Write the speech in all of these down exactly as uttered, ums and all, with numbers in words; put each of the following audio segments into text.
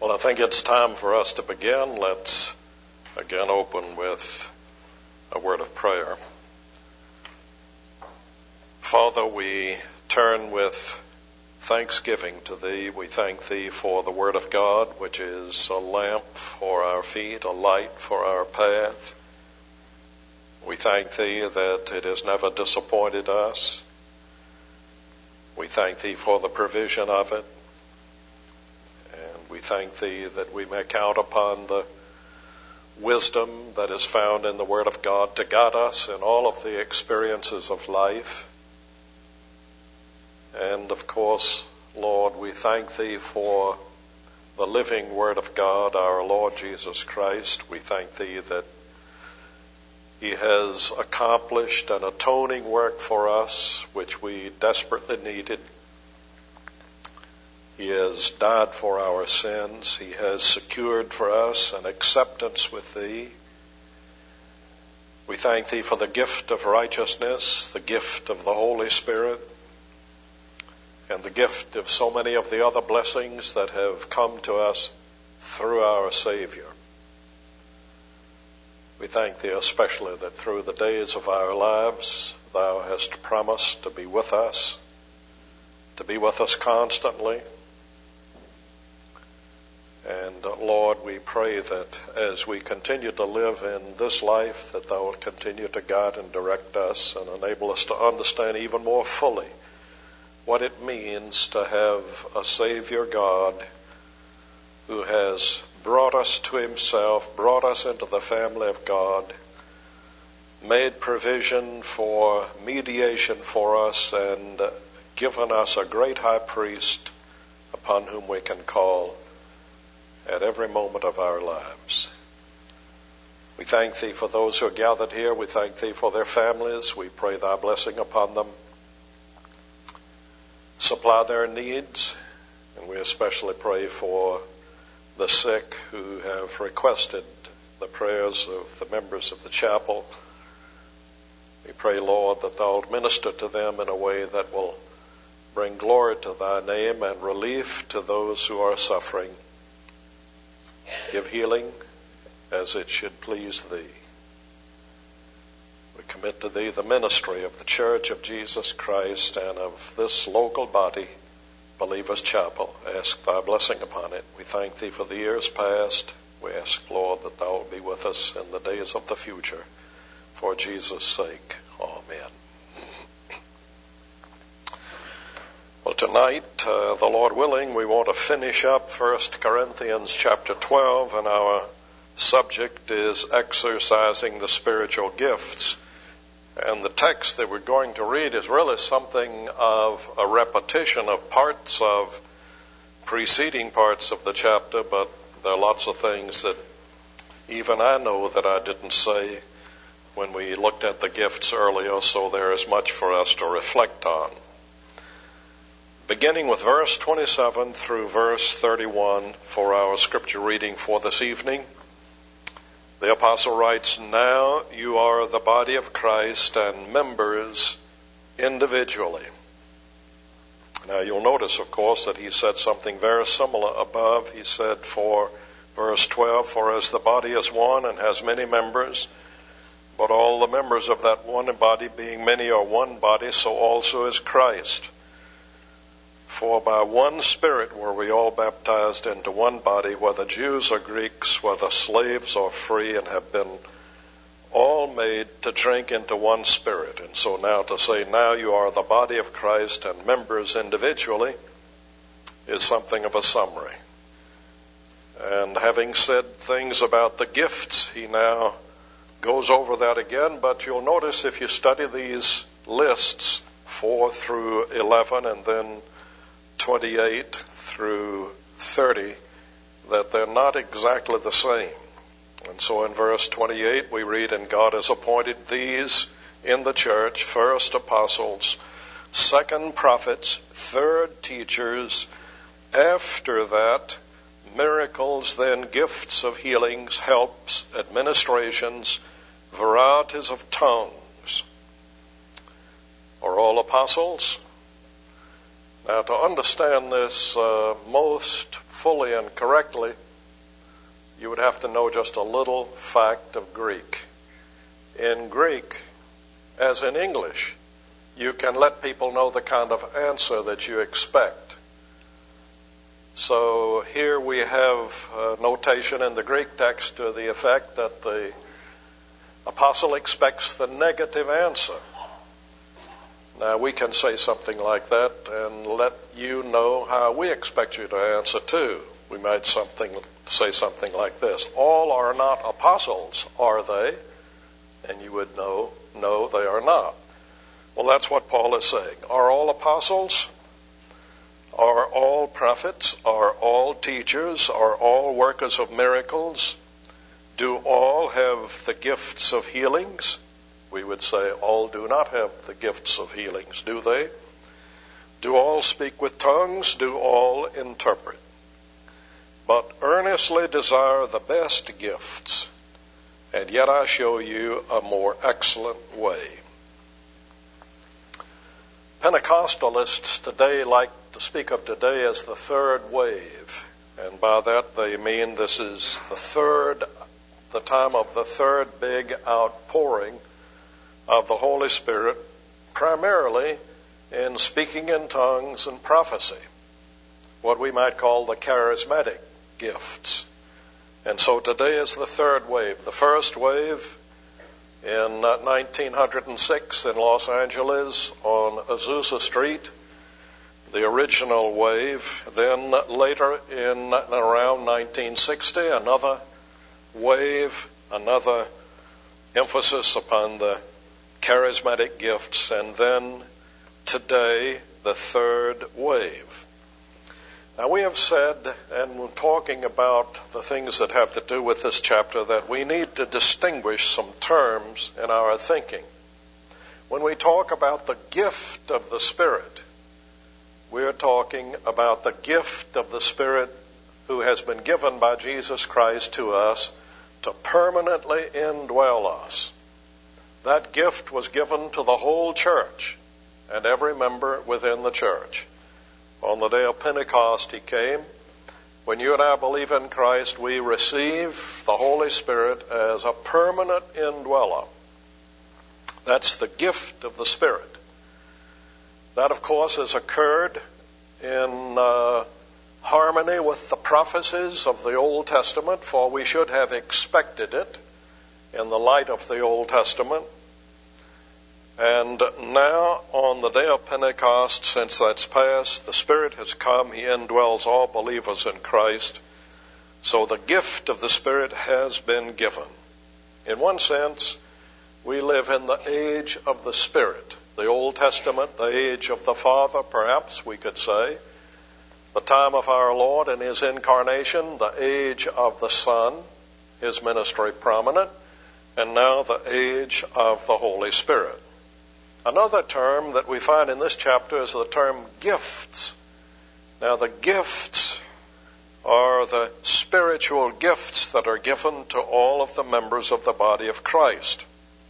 Well, I think it's time for us to begin. Let's again open with a word of prayer. Father, we turn with thanksgiving to Thee. We thank Thee for the Word of God, which is a lamp for our feet, a light for our path. We thank Thee that it has never disappointed us. We thank Thee for the provision of it. And we thank Thee that we may count upon the wisdom that is found in the Word of God to guide us in all of the experiences of life. And of course, Lord, we thank Thee for the living Word of God, our Lord Jesus Christ. We thank Thee that He has accomplished an atoning work for us, which we desperately needed. He has died for our sins. He has secured for us an acceptance with Thee. We thank Thee for the gift of righteousness, the gift of the Holy Spirit, and the gift of so many of the other blessings that have come to us through our Savior. We thank Thee especially that through the days of our lives, Thou hast promised to be with us, to be with us constantly. And uh, Lord, we pray that as we continue to live in this life, that Thou will continue to guide and direct us and enable us to understand even more fully what it means to have a Savior God who has brought us to Himself, brought us into the family of God, made provision for mediation for us, and given us a great high priest upon whom we can call at every moment of our lives. We thank Thee for those who are gathered here. We thank Thee for their families. We pray Thy blessing upon them. Supply their needs, and we especially pray for the sick who have requested the prayers of the members of the chapel. We pray, Lord, that Thou wilt minister to them in a way that will bring glory to Thy name and relief to those who are suffering. Give healing as it should please Thee. We commit to Thee the ministry of the Church of Jesus Christ and of this local body, Believers Chapel. Ask Thy blessing upon it. We thank Thee for the years past. We ask, Lord, that Thou will be with us in the days of the future. For Jesus' sake, amen. Well, tonight, uh, the Lord willing, we want to finish up First Corinthians chapter twelve, and our subject is exercising the spiritual gifts. And the text that we're going to read is really something of a repetition of parts of preceding parts of the chapter, but there are lots of things that even I know that I didn't say when we looked at the gifts earlier, so there is much for us to reflect on. Beginning with verse twenty-seven through verse thirty-one for our scripture reading for this evening, the apostle writes, "Now you are the body of Christ and members individually." Now you'll notice, of course, that he said something very similar above. He said for verse twelve, "For as the body is one and has many members, but all the members of that one body being many are one body, so also is Christ. For by one Spirit were we all baptized into one body, whether Jews or Greeks, whether slaves or free, and have been all made to drink into one Spirit." And so now to say, "Now you are the body of Christ and members individually," is something of a summary. And having said things about the gifts, he now goes over that again. But you'll notice if you study these lists, four through eleven, and then twenty-eight through thirty, that they're not exactly the same. And so in verse twenty-eight we read, "And God has appointed these in the church, first apostles, second prophets, third teachers, after that miracles, then gifts of healings, helps, administrations, varieties of tongues." Are all apostles? Now, to understand this uh, most fully and correctly, you would have to know just a little fact of Greek. In Greek, as in English, you can let people know the kind of answer that you expect. So here we have a notation in the Greek text to the effect that the apostle expects the negative answer. Now we can say something like that and let you know how we expect you to answer too. We might something say something like this: all are not apostles, are they? And you would know, no, they are not. Well, that's what Paul is saying. Are all apostles? Are all prophets? Are all teachers? Are all workers of miracles? Do all have the gifts of healings? We would say all do not have the gifts of healings, do they? Do all speak with tongues? Do all interpret? But earnestly desire the best gifts, and yet I show you a more excellent way. Pentecostalists today like to speak of today as the third wave, and by that they mean this is the third, the time of the third big outpouring of the Holy Spirit, primarily in speaking in tongues and prophecy, what we might call the charismatic gifts. And so today is the third wave. The first wave in nineteen oh six in Los Angeles on Azusa Street, the original wave. Then later in around nineteen sixty, another wave, another emphasis upon the charismatic gifts, and then today the third wave. Now we have said, and we're talking about the things that have to do with this chapter, that we need to distinguish some terms in our thinking. When we talk about the gift of the Spirit, we're talking about the gift of the Spirit who has been given by Jesus Christ to us to permanently indwell us. That gift was given to the whole church and every member within the church. On the day of Pentecost, he came. When you and I believe in Christ, we receive the Holy Spirit as a permanent indweller. That's the gift of the Spirit. That, of course, has occurred in uh, harmony with the prophecies of the Old Testament, for we should have expected it in the light of the Old Testament. And now, on the day of Pentecost, since that's passed, the Spirit has come. He indwells all believers in Christ. So the gift of the Spirit has been given. In one sense, we live in the age of the Spirit. The Old Testament, the age of the Father, perhaps we could say. The time of our Lord and His incarnation, the age of the Son, His ministry prominent, and now the age of the Holy Spirit. Another term that we find in this chapter is the term gifts. Now, the gifts are the spiritual gifts that are given to all of the members of the body of Christ.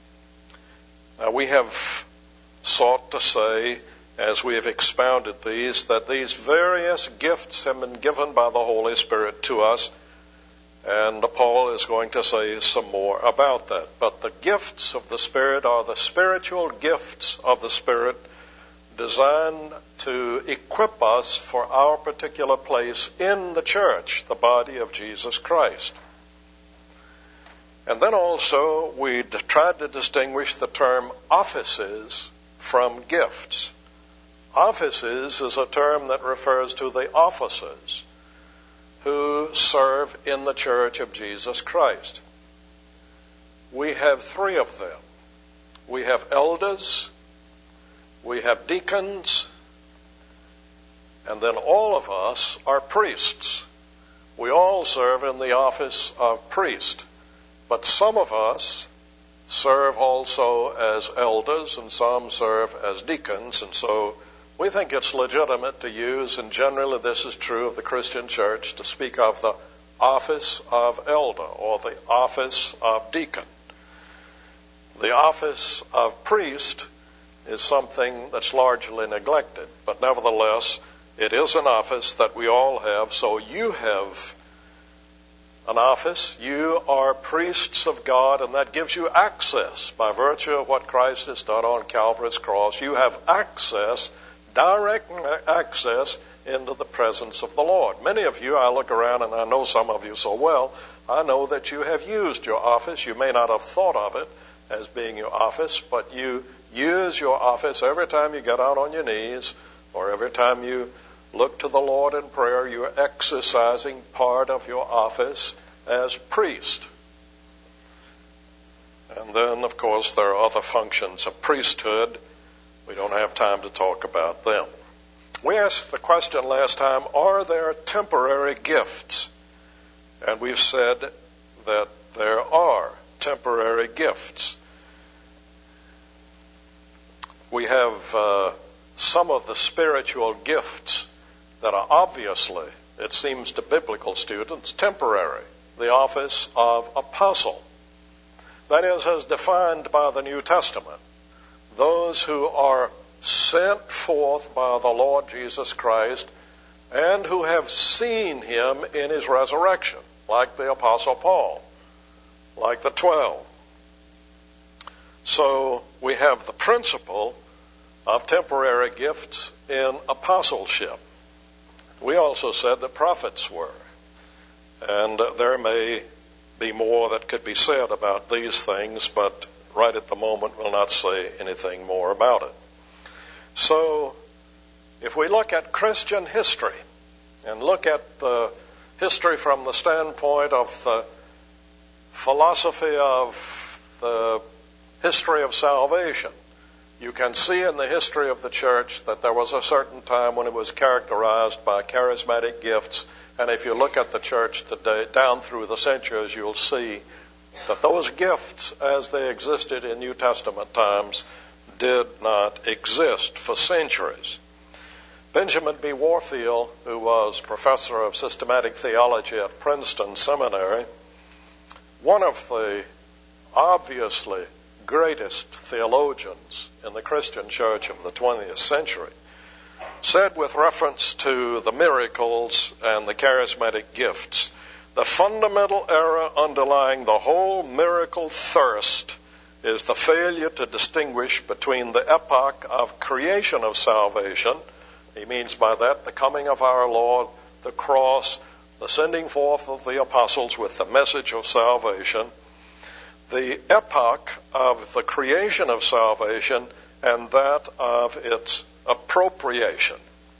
Now, we have sought to say, as we have expounded these, that these various gifts have been given by the Holy Spirit to us, and Paul is going to say some more about that. But the gifts of the Spirit are the spiritual gifts of the Spirit designed to equip us for our particular place in the church, the body of Jesus Christ. And then also we tried to distinguish the term offices from gifts. Offices is a term that refers to the officers who serve in the church of Jesus Christ. We have three of them. We have elders, we have deacons, and then all of us are priests. We all serve in the office of priest, but some of us serve also as elders and some serve as deacons, and so we think it's legitimate to use, and generally this is true of the Christian church, to speak of the office of elder or the office of deacon. The office of priest is something that's largely neglected, but nevertheless, It is an office that we all have, so you have an office. You are priests of God, and that gives you access by virtue of what Christ has done on Calvary's cross. You have access, direct access into the presence of the Lord. Many of you, I look around and I know some of you so well, I know that you have used your office. You may not have thought of it as being your office, but you use your office every time you get out on your knees or every time you look to the Lord in prayer. You're exercising part of your office as priest. And then, of course, there are other functions of priesthood. We don't have time to talk about them. We asked the question last time, are there temporary gifts? And we've said that there are temporary gifts. We have uh, some of the spiritual gifts that are obviously, it seems to biblical students, temporary. The office of apostle. That is, as defined by the New Testament. Those who are sent forth by the Lord Jesus Christ and who have seen him in his resurrection, like the Apostle Paul, like the twelve. So we have the principle of temporary gifts in apostleship. We also said that prophets were. And there may be more that could be said about these things, but right at the moment we'll not say anything more about it. So, if we look at Christian history and look at the history from the standpoint of the philosophy of the history of salvation, you can see in the history of the church that there was a certain time when it was characterized by charismatic gifts. And if you look at the church today, down through the centuries, you'll see that those gifts, as they existed in New Testament times, did not exist for centuries. Benjamin B. Warfield, who was professor of systematic theology at Princeton Seminary, one of the obviously greatest theologians in the Christian church of the twentieth century, said with reference to the miracles and the charismatic gifts, the fundamental error underlying the whole miracle thirst is the failure to distinguish between the epoch of creation of salvation, he means by that the coming of our Lord, the cross, the sending forth of the apostles with the message of salvation, the epoch of the creation of salvation and that of its appropriation.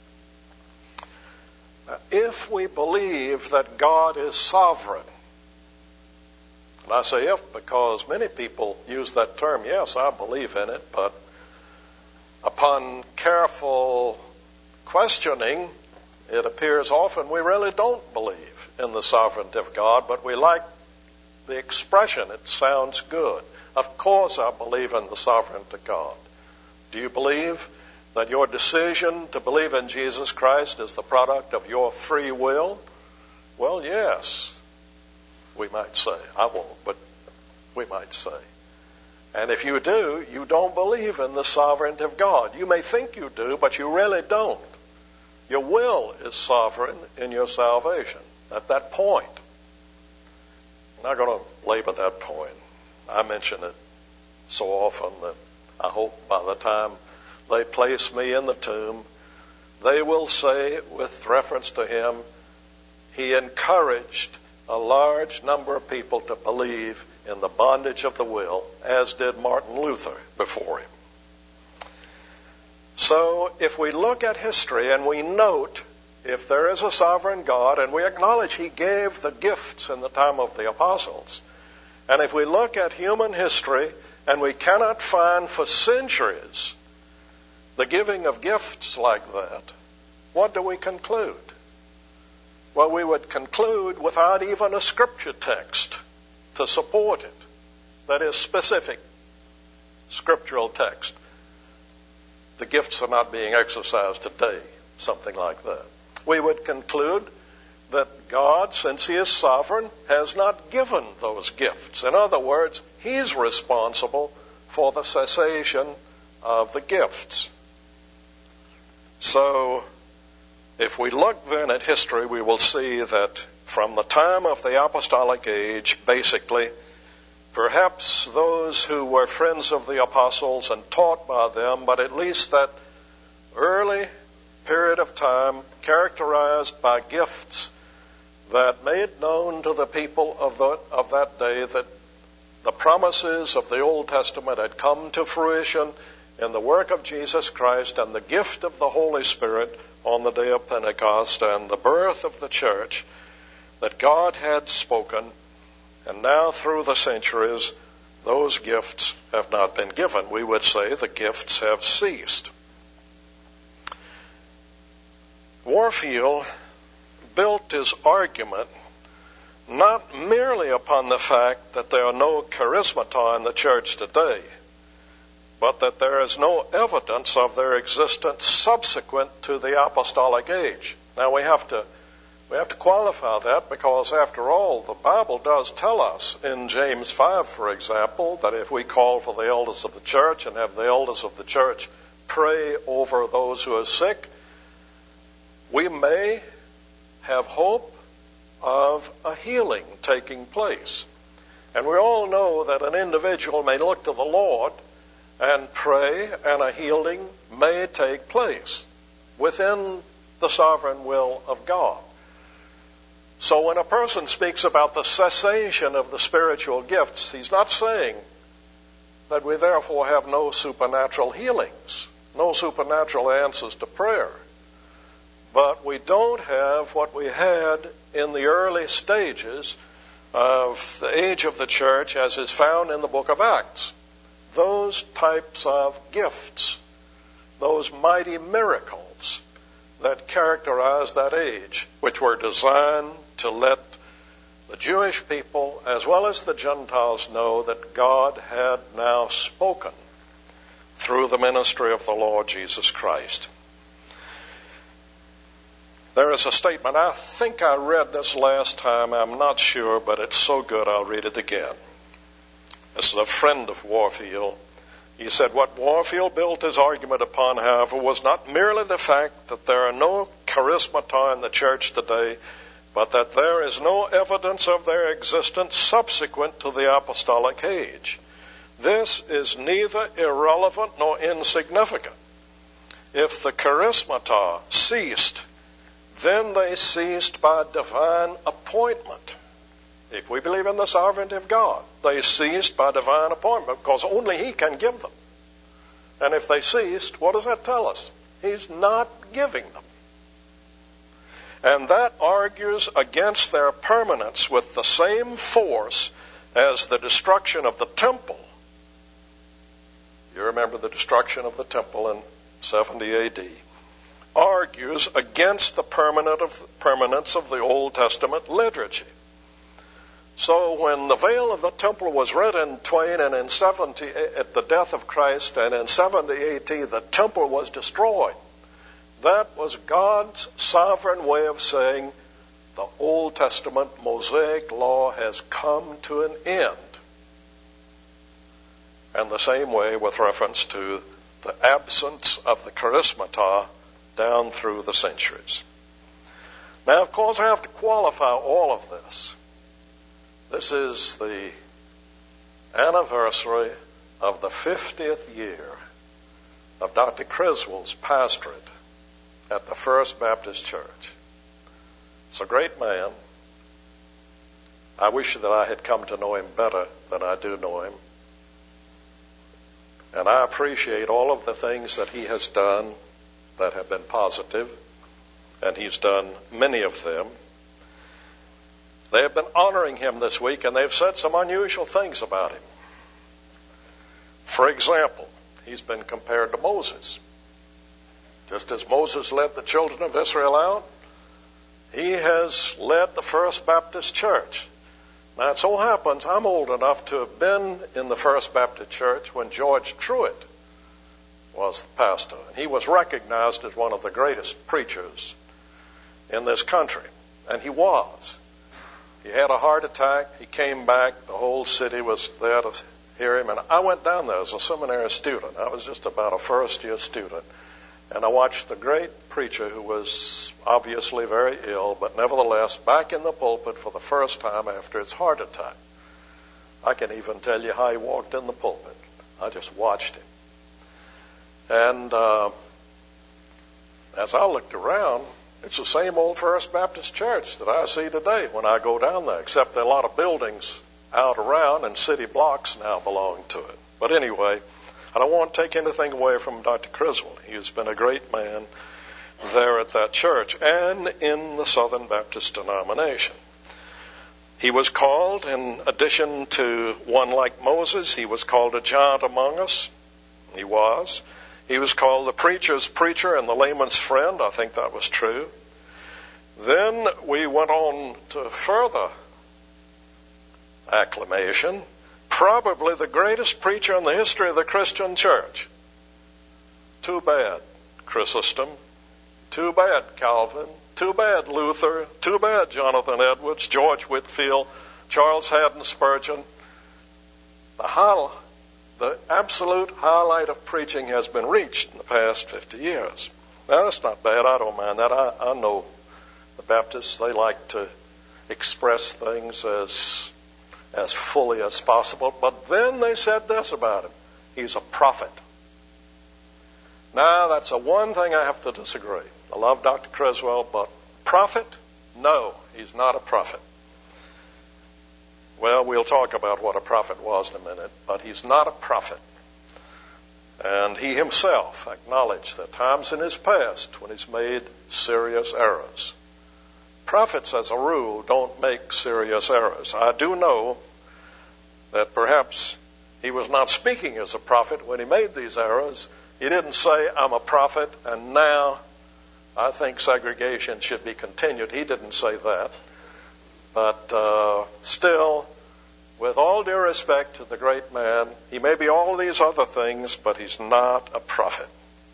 If we believe that God is sovereign, and I say if because many people use that term, yes, I believe in it, but upon careful questioning, it appears often we really don't believe in the sovereignty of God, but we like the expression. It sounds good. Of course I believe in the sovereignty of God. Do you believe that your decision to believe in Jesus Christ is the product of your free will? Well, yes, we might say. I won't, but we might say. And if you do, you don't believe in the sovereignty of God. You may think you do, but you really don't. Your will is sovereign in your salvation at that point. I'm not going to labor that point. I mention it so often that I hope by the time they place me in the tomb, they will say, with reference to him, he encouraged a large number of people to believe in the bondage of the will, as did Martin Luther before him. So if we look at history and we note if there is a sovereign God, and we acknowledge he gave the gifts in the time of the apostles, and if we look at human history and we cannot find for centuries the giving of gifts like that, what do we conclude? Well, we would conclude without even a scripture text to support it. That is, specific scriptural text. The gifts are not being exercised today, something like that. We would conclude that God, since he is sovereign, has not given those gifts. In other words, he's responsible for the cessation of the gifts. So If we look then at history, we will see that from the time of the apostolic age, basically, perhaps those who were friends of the apostles and taught by them, but at least that early period of time characterized by gifts that made known to the people of, the, of that day that the promises of the Old Testament had come to fruition in the work of Jesus Christ and the gift of the Holy Spirit on the day of Pentecost and the birth of the church, that God had spoken, and now through the centuries those gifts have not been given. We would say the gifts have ceased. Warfield built his argument not merely upon the fact that there are no charismata in the church today, but that there is no evidence of their existence subsequent to the apostolic age. Now we have to we have to qualify that, because after all, the Bible does tell us in James five, for example, that if we call for the elders of the church and have the elders of the church pray over those who are sick, we may have hope of a healing taking place. And we all know that an individual may look to the Lord and pray, and a healing may take place within the sovereign will of God. So when a person speaks about the cessation of the spiritual gifts, he's not saying that we therefore have no supernatural healings, no supernatural answers to prayer. But we don't have what we had in the early stages of the age of the church, as is found in the book of Acts. Those types of gifts, those mighty miracles that characterized that age, which were designed to let the Jewish people as well as the Gentiles know that God had now spoken through the ministry of the Lord Jesus Christ. There is a statement, I think I read this last time, I'm not sure, but it's so good I'll read it again. This is a friend of Warfield. He said, what Warfield built his argument upon, however, was not merely the fact that there are no charismata in the church today, but that there is no evidence of their existence subsequent to the apostolic age. This is neither irrelevant nor insignificant. If the charismata ceased, then they ceased by divine appointment. If we believe in the sovereignty of God, they ceased by divine appointment, because only He can give them. And if they ceased, what does that tell us? He's not giving them. And that argues against their permanence with the same force as the destruction of the temple. You remember the destruction of the temple in seventy A D. Argues against the permanent of, permanence of the Old Testament liturgy. So when the veil of the temple was rent in twain, and in seventy at the death of Christ, and in seventy A D the temple was destroyed, that was God's sovereign way of saying the Old Testament Mosaic law has come to an end. And the same way with reference to the absence of the charismata down through the centuries. Now, of course, I have to qualify all of this. This is the anniversary of the fiftieth year of Doctor Criswell's pastorate at the First Baptist Church. It's a great man. I wish that I had come to know him better than I do know him. And I appreciate all of the things that he has done that have been positive, and he's done many of them. They have been honoring him this week, and they've said some unusual things about him. For example, he's been compared to Moses. Just as Moses led the children of Israel out, he has led the First Baptist Church. Now, it so happens I'm old enough to have been in the First Baptist Church when George Truett was the pastor. And he was recognized as one of the greatest preachers in this country. And he was. He had a heart attack. He came back. The whole city was there to hear him. And I went down there as a seminary student. I was just about a first-year student. And I watched the great preacher who was obviously very ill, but nevertheless back in the pulpit for the first time after his heart attack. I can even tell you how he walked in the pulpit. I just watched him. And uh, as I looked around, it's the same old First Baptist Church that I see today when I go down there, except there are a lot of buildings out around and city blocks now belong to it. But anyway, I don't want to take anything away from Doctor Criswell. He has been a great man there at that church and in the Southern Baptist denomination. He was called, in addition to one like Moses, he was called a giant among us. He was. He was called the preacher's preacher and the layman's friend. I think that was true. Then we went on to further acclamation. Probably the greatest preacher in the history of the Christian church. Too bad, Chrysostom. Too bad, Calvin. Too bad, Luther. Too bad, Jonathan Edwards, George Whitefield, Charles Haddon Spurgeon. The, high, the absolute highlight of preaching has been reached in the past fifty years. Now, that's not bad. I don't mind that. I, I know the Baptists, they like to express things as as fully as possible. But then they said this about him. He's a prophet. Now, that's the one thing I have to disagree. I love Doctor Criswell, but prophet? No, he's not a prophet. Well, we'll talk about what a prophet was in a minute, but he's not a prophet. And he himself acknowledged that times in his past when he's made serious errors. Prophets, as a rule, don't make serious errors. I do know that perhaps he was not speaking as a prophet when he made these errors. He didn't say, I'm a prophet, and now I think segregation should be continued. He didn't say that. But uh, still, with all due respect to the great man, he may be all these other things, but he's not a prophet.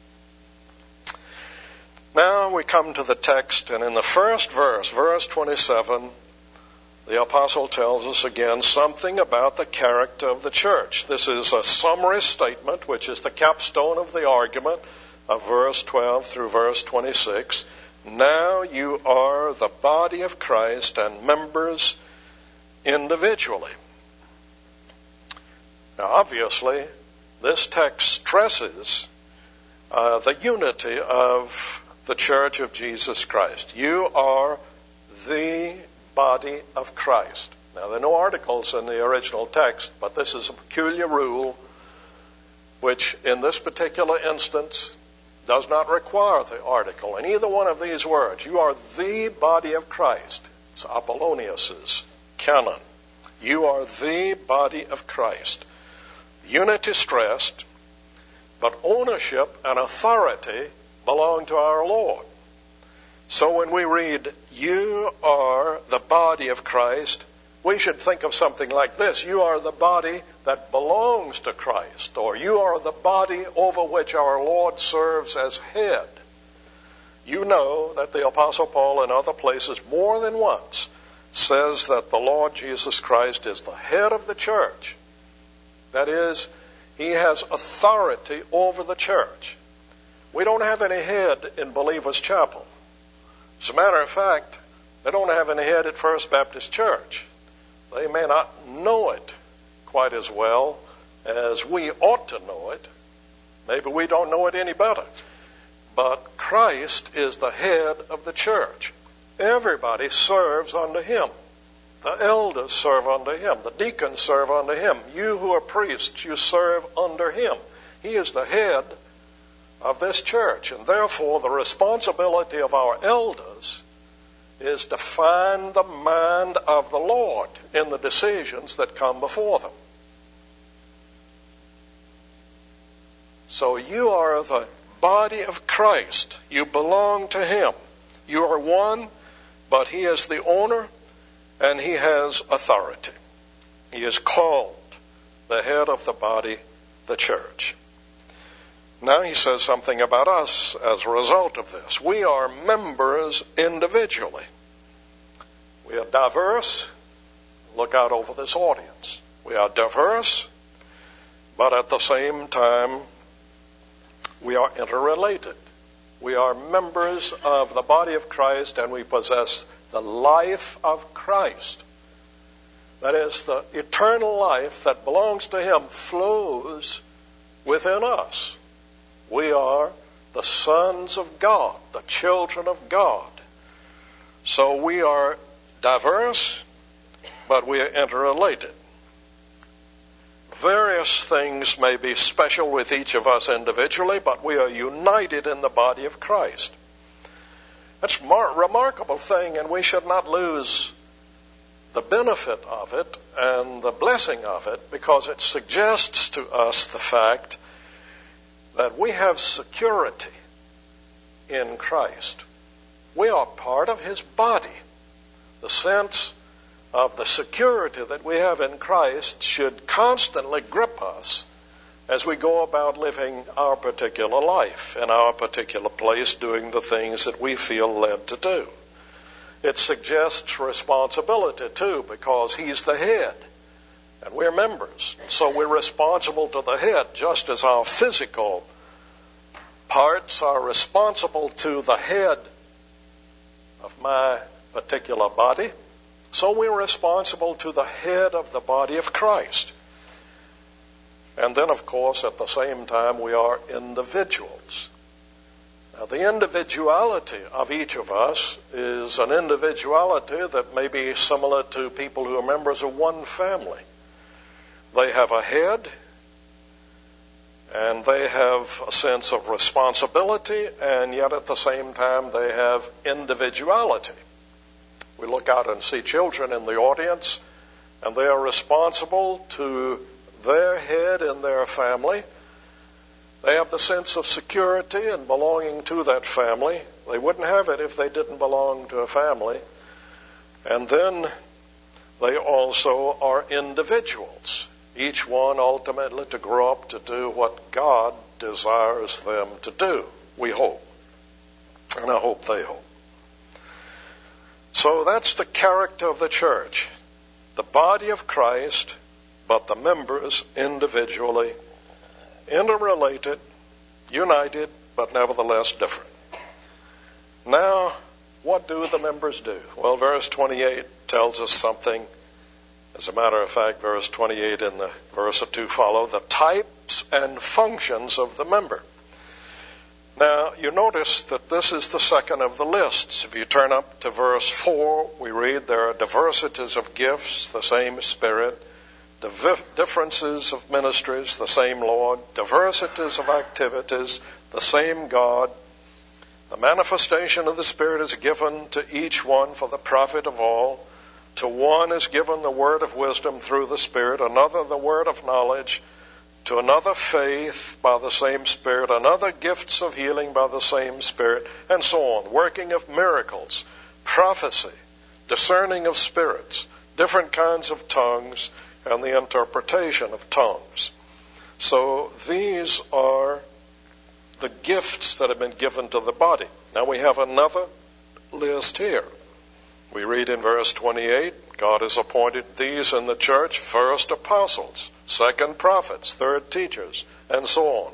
Now we come to the text, and in the first verse, verse twenty-seven, the apostle tells us again something about the character of the church. This is a summary statement, which is the capstone of the argument of verse twelve through verse twenty-six. Now you are the body of Christ and members individually. Now, obviously, this text stresses uh, the unity of the church of Jesus Christ. You are the body of Christ. Now, there are no articles in the original text, but this is a peculiar rule which, in this particular instance, does not require the article in either one of these words. You are the body of Christ. It's Apollonius's canon. You are the body of Christ. Unity stressed, but ownership and authority belong to our Lord. So when we read, you are the body of Christ, we should think of something like this. You are the body that belongs to Christ, or you are the body over which our Lord serves as head. You know that the Apostle Paul in other places more than once says that the Lord Jesus Christ is the head of the church. That is, he has authority over the church. We don't have any head in Believers Chapel. As a matter of fact, they don't have any head at First Baptist Church. They may not know it quite as well as we ought to know it. Maybe we don't know it any better. But Christ is the head of the church. Everybody serves under him. The elders serve under him. The deacons serve under him. You who are priests, you serve under him. He is the head of this church. And therefore, the responsibility of our elders is to find the mind of the Lord in the decisions that come before them. So you are the body of Christ. You belong to him. You are one, but he is the owner and he has authority. He is called the head of the body, the church. Now he says something about us as a result of this. We are members individually. We are diverse. Look out over this audience. We are diverse, but at the same time, we are interrelated. We are members of the body of Christ, and we possess the life of Christ. That is, the eternal life that belongs to Him flows within us. We are the sons of God, the children of God. So we are diverse, but we are interrelated. Various things may be special with each of us individually, but we are united in the body of Christ. That's a mar- remarkable thing, and we should not lose the benefit of it and the blessing of it, because it suggests to us the fact that we have security in Christ. We are part of His body. The sense of the security that we have in Christ should constantly grip us as we go about living our particular life in our particular place, doing the things that we feel led to do. It suggests responsibility too, because He's the head and we're members. So we're responsible to the head, just as our physical parts are responsible to the head of my particular body. So we're responsible to the head of the body of Christ. And then, of course, at the same time, we are individuals. Now, the individuality of each of us is an individuality that may be similar to people who are members of one family. They have a head, and they have a sense of responsibility, and yet at the same time, they have individuality. We look out and see children in the audience, and they are responsible to their head in their family. They have the sense of security and belonging to that family. They wouldn't have it if they didn't belong to a family. And then they also are individuals, each one ultimately to grow up to do what God desires them to do, we hope. And I hope they hope. So that's the character of the church. The body of Christ, but the members individually, interrelated, united, but nevertheless different. Now, what do the members do? Well, verse twenty-eight tells us something. As a matter of fact, verse twenty-eight and the verse or two follow, the types and functions of the member. Now, you notice that this is the second of the lists. If you turn up to verse four, we read there are diversities of gifts, the same Spirit, differences of ministries, the same Lord, diversities of activities, the same God. The manifestation of the Spirit is given to each one for the profit of all. To one is given the word of wisdom through the Spirit, another the word of knowledge, to another faith by the same Spirit, another gifts of healing by the same Spirit, and so on. Working of miracles, prophecy, discerning of spirits, different kinds of tongues, and the interpretation of tongues. So these are the gifts that have been given to the body. Now we have another list here. We read in verse twenty-eight, God has appointed these in the church, first apostles, second prophets, third teachers, and so on.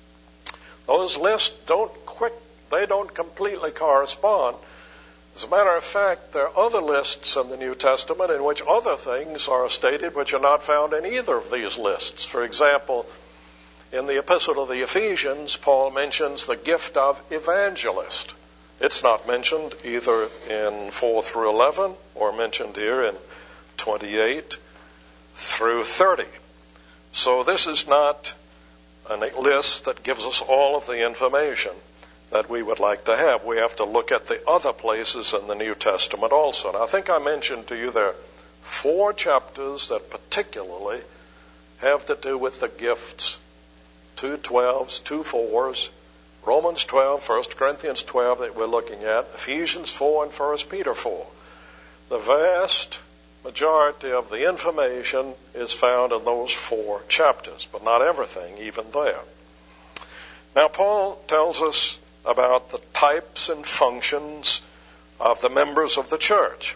Those lists don't quick, they don't completely correspond. As a matter of fact, there are other lists in the New Testament in which other things are stated which are not found in either of these lists. For example, in the Epistle to the Ephesians, Paul mentions the gift of evangelist. It's not mentioned either in four through eleven or mentioned here in twenty-eight through thirty. So this is not a list that gives us all of the information that we would like to have. We have to look at the other places in the New Testament also. And I think I mentioned to you there are four chapters that particularly have to do with the gifts. Two twelves, two fours, Romans twelve, First Corinthians twelve that we're looking at, Ephesians four and First Peter four. The vast majority of the information is found in those four chapters, but not everything even there. Now Paul tells us about the types and functions of the members of the church.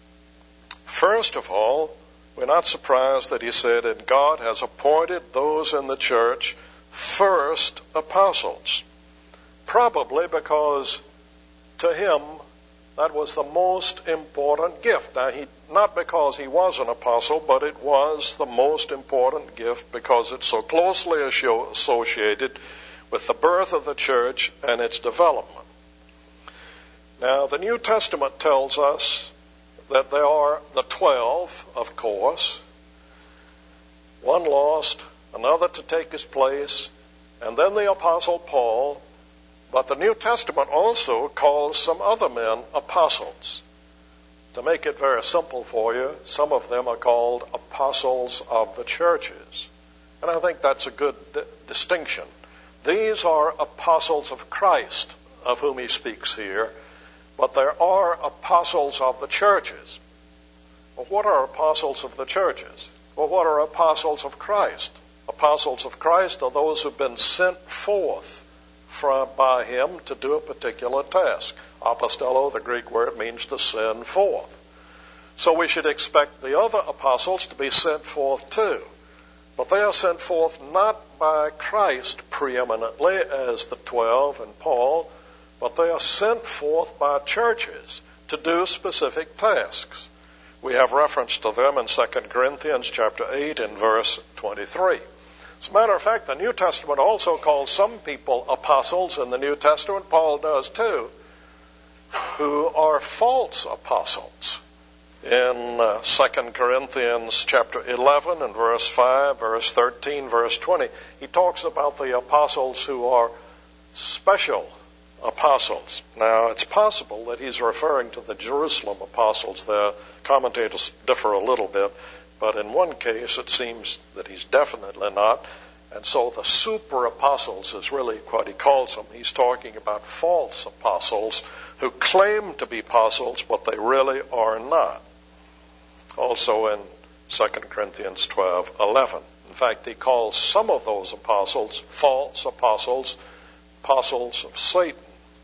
First of all, we're not surprised that he said, and God has appointed those in the church first apostles. probably because to him that was the most important gift. Now, he, not because he was an apostle, but it was the most important gift because it's so closely associated with the birth of the church and its development. Now, the New Testament tells us that there are the twelve, of course, one lost, another to take his place, and then the Apostle Paul. But the New Testament also calls some other men apostles. To make it very simple for you, some of them are called apostles of the churches. And I think that's a good d- distinction. These are apostles of Christ, of whom he speaks here, but there are apostles of the churches. Well, what are apostles of the churches? Well, what are apostles of Christ? Apostles of Christ are those who've been sent forth from, by him to do a particular task. Apostello, the Greek word, means to send forth. So we should expect the other apostles to be sent forth too. But they are sent forth not by Christ preeminently as the twelve and Paul, but they are sent forth by churches to do specific tasks. We have reference to them in Second Corinthians chapter eight and verse twenty-three. As a matter of fact, the New Testament also calls some people apostles in the New Testament, Paul does too, who are false apostles. In uh, Second Corinthians chapter eleven and verse five, verse thirteen, verse twenty, he talks about the apostles who are special apostles. Now, it's possible that he's referring to the Jerusalem apostles there. Commentators differ a little bit, but in one case it seems that he's definitely not. And so the super apostles is really what he calls them. He's talking about false apostles who claim to be apostles, but they really are not. Also in Second Corinthians twelve eleven. In fact, he calls some of those apostles false apostles, apostles of Satan.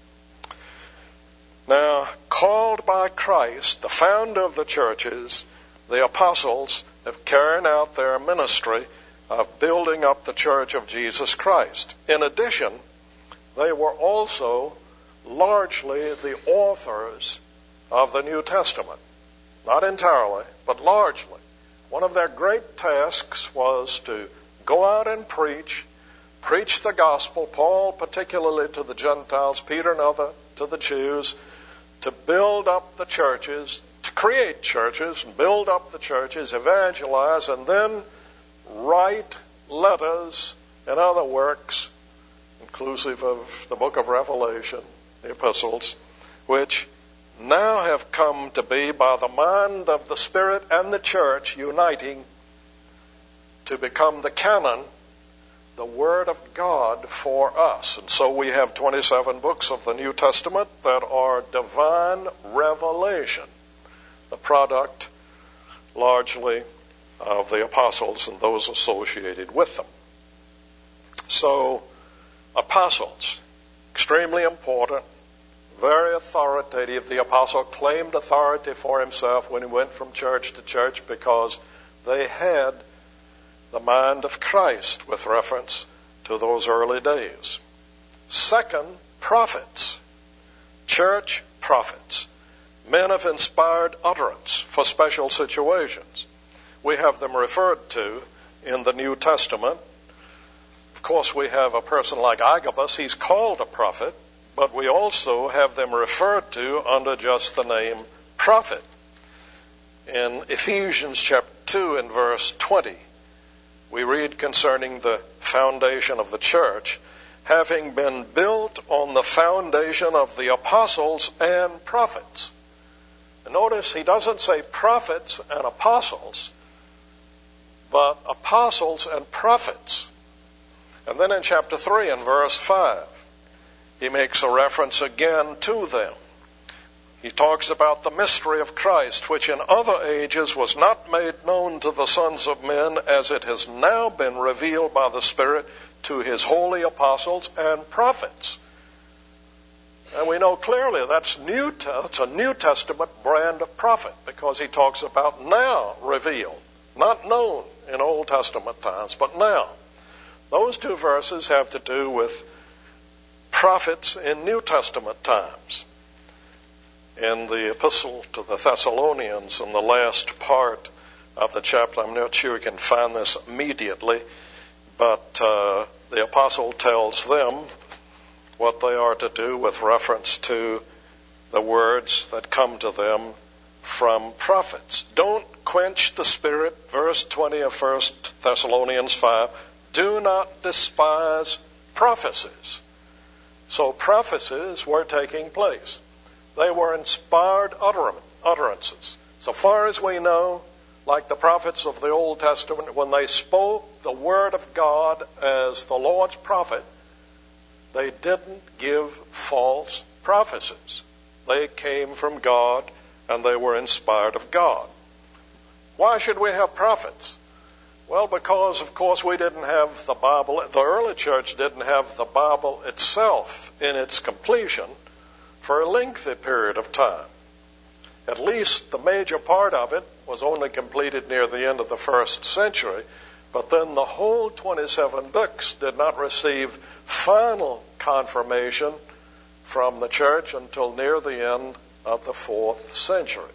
Now, called by Christ, the founder of the churches, the apostles have carried out their ministry of building up the church of Jesus Christ. In addition, they were also largely the authors of the New Testament. Not entirely, but largely. One of their great tasks was to go out and preach, preach the gospel, Paul particularly to the Gentiles, Peter and other to the Jews, to build up the churches, to create churches, and build up the churches, evangelize, and then write letters and other works, inclusive of the book of Revelation, the epistles, which now have come to be, by the mind of the Spirit and the church uniting, to become the canon, the Word of God for us. And so we have twenty-seven books of the New Testament that are divine revelation, the product largely of the apostles and those associated with them. So, apostles, extremely important, very authoritative. The apostle claimed authority for himself when he went from church to church because they had the mind of Christ with reference to those early days. Second, prophets, church prophets, men of inspired utterance for special situations. We have them referred to in the New Testament. Of course, we have a person like Agabus. He's called a prophet, but we also have them referred to under just the name prophet. In Ephesians chapter two and verse twenty, we read concerning the foundation of the church, having been built on the foundation of the apostles and prophets. And notice he doesn't say prophets and apostles, but apostles and prophets. And then in chapter three and verse five, he makes a reference again to them. He talks about the mystery of Christ, which in other ages was not made known to the sons of men, as it has now been revealed by the Spirit to his holy apostles and prophets. And we know clearly that's new. It's a New Testament brand of prophet, because he talks about now revealed, not known in Old Testament times, but now. Those two verses have to do with prophets in New Testament times. In the epistle to the Thessalonians, in the last part of the chapter, I'm not sure you can find this immediately, but uh, the apostle tells them what they are to do with reference to the words that come to them from prophets. Don't quench the spirit, verse twenty of First Thessalonians five. Do not despise prophecies. So prophecies were taking place. They were inspired utterances. So far as we know, like the prophets of the Old Testament, when they spoke the word of God as the Lord's prophet, they didn't give false prophecies. They came from God and they were inspired of God. Why should we have prophets? Well, because, of course, we didn't have the Bible. The early church didn't have the Bible itself in its completion for a lengthy period of time. At least the major part of it was only completed near the end of the first century, but then the whole twenty-seven books did not receive final confirmation from the church until near the end of the fourth century.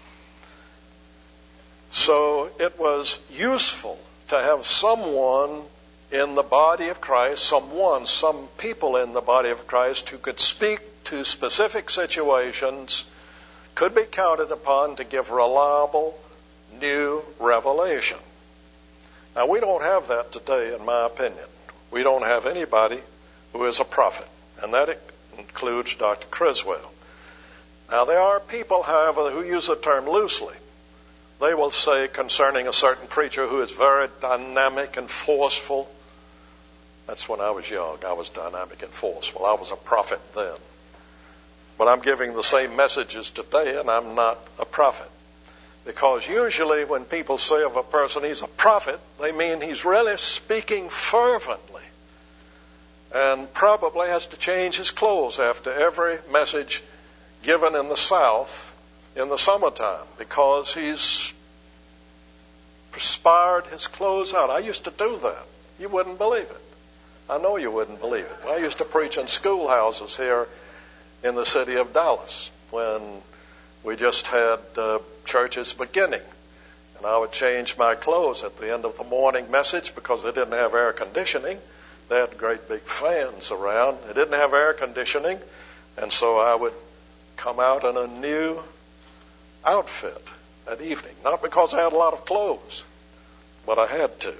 So it was useful to have someone in the body of Christ, someone, some people in the body of Christ who could speak to specific situations, could be counted upon to give reliable, new revelation. Now, we don't have that today, in my opinion. We don't have anybody who is a prophet, and that includes Doctor Criswell. Now, there are people, however, who use the term loosely. They will say concerning a certain preacher who is very dynamic and forceful. That's when I was young. I was dynamic and forceful. I was a prophet then. But I'm giving the same messages today, and I'm not a prophet. Because usually when people say of a person he's a prophet, they mean he's really speaking fervently and probably has to change his clothes after every message given in the South in the summertime because he's perspired his clothes out. I used to do that. You wouldn't believe it. I know you wouldn't believe it. I used to preach in schoolhouses here in the city of Dallas when we just had uh, churches beginning. And I would change my clothes at the end of the morning message because they didn't have air conditioning. They had great big fans around. They didn't have air conditioning. And so I would come out in a new outfit that evening. Not because I had a lot of clothes, but I had to.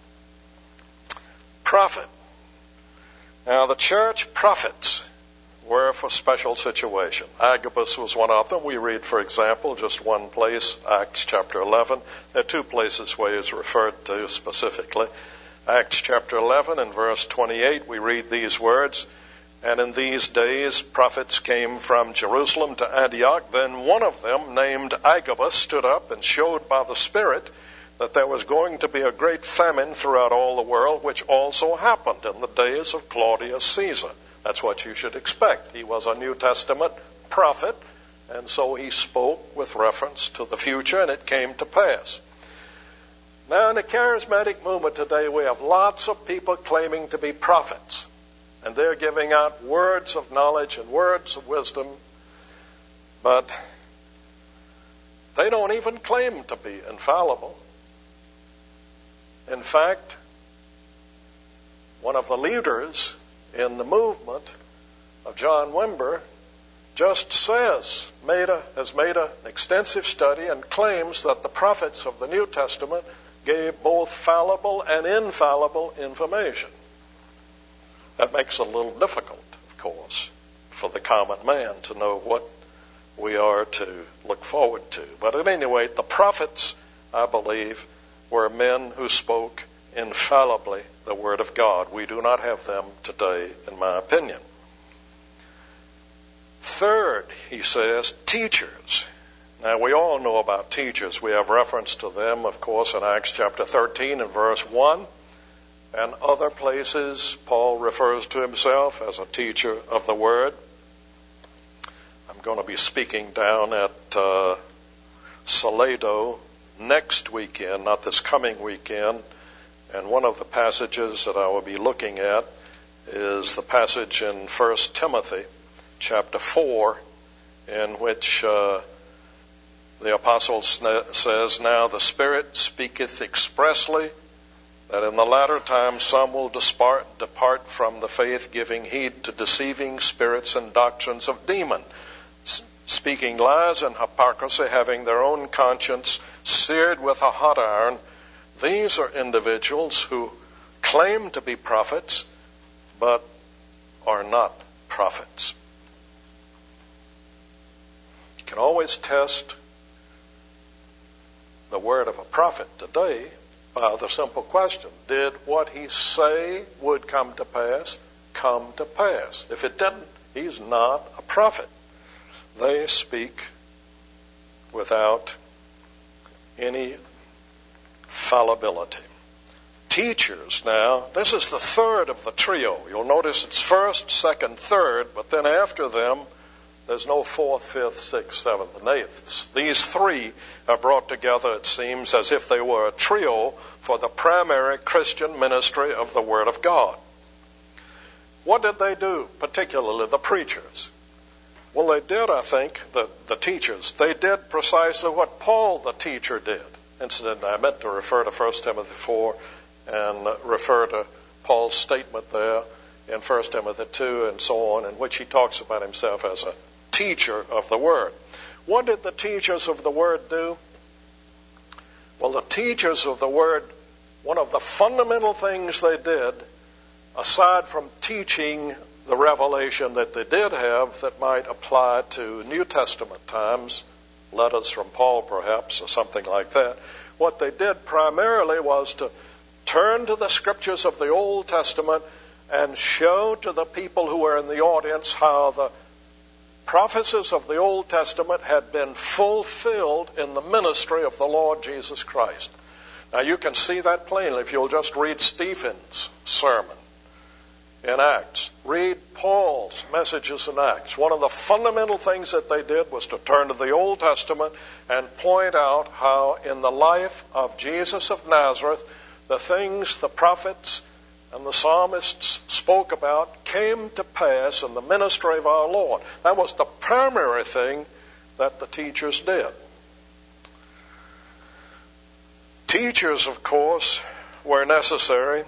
Prophet. Now the church prophets were for special situation. Agabus was one of them. We read, for example, just one place, Acts chapter eleven. There are two places where it's referred to specifically. Acts chapter eleven and verse twenty-eight, we read these words, "And in these days prophets came from Jerusalem to Antioch. Then one of them, named Agabus, stood up and showed by the Spirit that there was going to be a great famine throughout all the world, which also happened in the days of Claudius Caesar." That's what you should expect. He was a New Testament prophet, and so he spoke with reference to the future, and it came to pass. Now, in the charismatic movement today, we have lots of people claiming to be prophets, and they're giving out words of knowledge and words of wisdom, but they don't even claim to be infallible. In fact, one of the leaders in the movement of John Wimber just says, made a, has made a, an extensive study and claims that the prophets of the New Testament gave both fallible and infallible information. That makes it a little difficult, of course, for the common man to know what we are to look forward to. But at any rate, the prophets, I believe, were men who spoke infallibly the Word of God. We do not have them today, in my opinion. Third, he says, teachers. Now, we all know about teachers. We have reference to them, of course, in Acts chapter thirteen and verse one. And other places, Paul refers to himself as a teacher of the Word. I'm going to be speaking down at uh, Salado next weekend, not this coming weekend. And one of the passages that I will be looking at is the passage in First Timothy chapter four, in which uh, the apostle says, "Now the Spirit speaketh expressly that in the latter times some will depart, depart from the faith, giving heed to deceiving spirits and doctrines of demons, speaking lies and hypocrisy, having their own conscience seared with a hot iron." These are individuals who claim to be prophets, but are not prophets. You can always test the word of a prophet today by the simple question: did what he say would come to pass come to pass? If it didn't, he's not a prophet. They speak without any fallibility. Teachers now, this is the third of the trio. You'll notice it's first, second, third, but then after them, there's no fourth, fifth, sixth, seventh, and eighth. These three are brought together, it seems, as if they were a trio for the primary Christian ministry of the Word of God. What did they do, particularly the preachers? Well, they did, I think, the, the teachers, they did precisely what Paul the teacher did. Incidentally, I meant to refer to First Timothy four and refer to Paul's statement there in First Timothy two and so on, in which he talks about himself as a teacher of the Word. What did the teachers of the Word do? Well, the teachers of the Word, one of the fundamental things they did, aside from teaching the revelation that they did have that might apply to New Testament times, letters from Paul perhaps, or something like that, what they did primarily was to turn to the scriptures of the Old Testament and show to the people who were in the audience how the prophecies of the Old Testament had been fulfilled in the ministry of the Lord Jesus Christ. Now you can see that plainly if you'll just read Stephen's sermon in Acts. Read Paul's messages in Acts. One of the fundamental things that they did was to turn to the Old Testament and point out how in the life of Jesus of Nazareth, the things the prophets and the psalmists spoke about came to pass in the ministry of our Lord. That was the primary thing that the teachers did. Teachers, of course, were necessary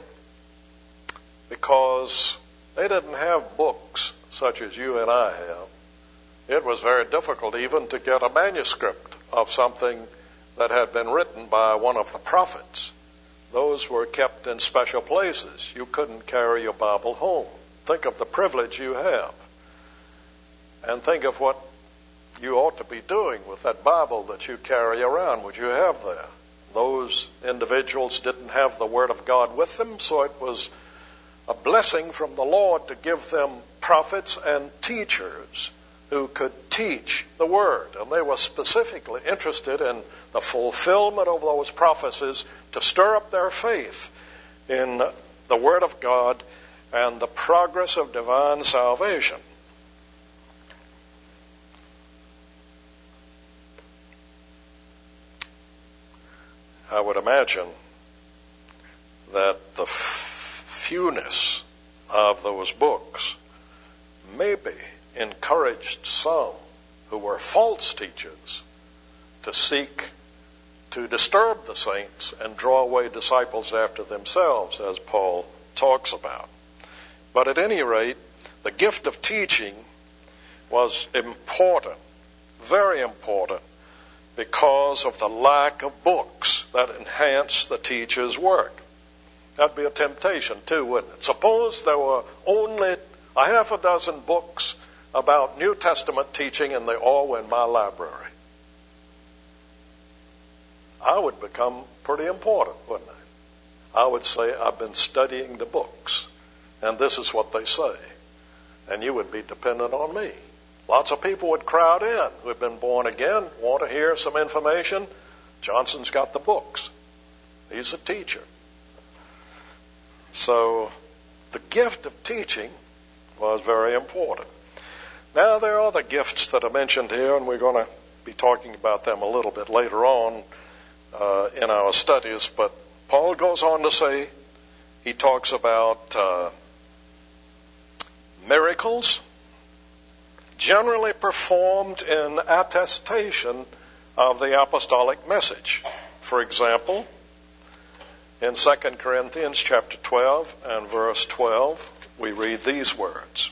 because they didn't have books such as you and I have. It was very difficult even to get a manuscript of something that had been written by one of the prophets. Those were kept in special places. You couldn't carry your Bible home. Think of the privilege you have. And think of what you ought to be doing with that Bible that you carry around, which you have there. Those individuals didn't have the Word of God with them, so it was a blessing from the Lord to give them prophets and teachers who could teach the Word. And they were specifically interested in the fulfillment of those prophecies to stir up their faith in the Word of God and the progress of divine salvation. I would imagine that the fewness of those books maybe encouraged some who were false teachers to seek to disturb the saints and draw away disciples after themselves, as Paul talks about. But at any rate, the gift of teaching was important, very important, because of the lack of books that enhanced the teacher's work. That'd be a temptation too, wouldn't it? Suppose there were only a half a dozen books about New Testament teaching and they all were in my library. I would become pretty important, wouldn't I? I would say, I've been studying the books, and this is what they say. And you would be dependent on me. Lots of people would crowd in who have been born again, want to hear some information. Johnson's got the books. He's a teacher. So the gift of teaching was very important. Now there are other gifts that are mentioned here, and we're going to be talking about them a little bit later on uh, in our studies. But Paul goes on to say, he talks about uh, miracles generally performed in attestation of the apostolic message. For example, in Second Corinthians chapter twelve and verse twelve, we read these words: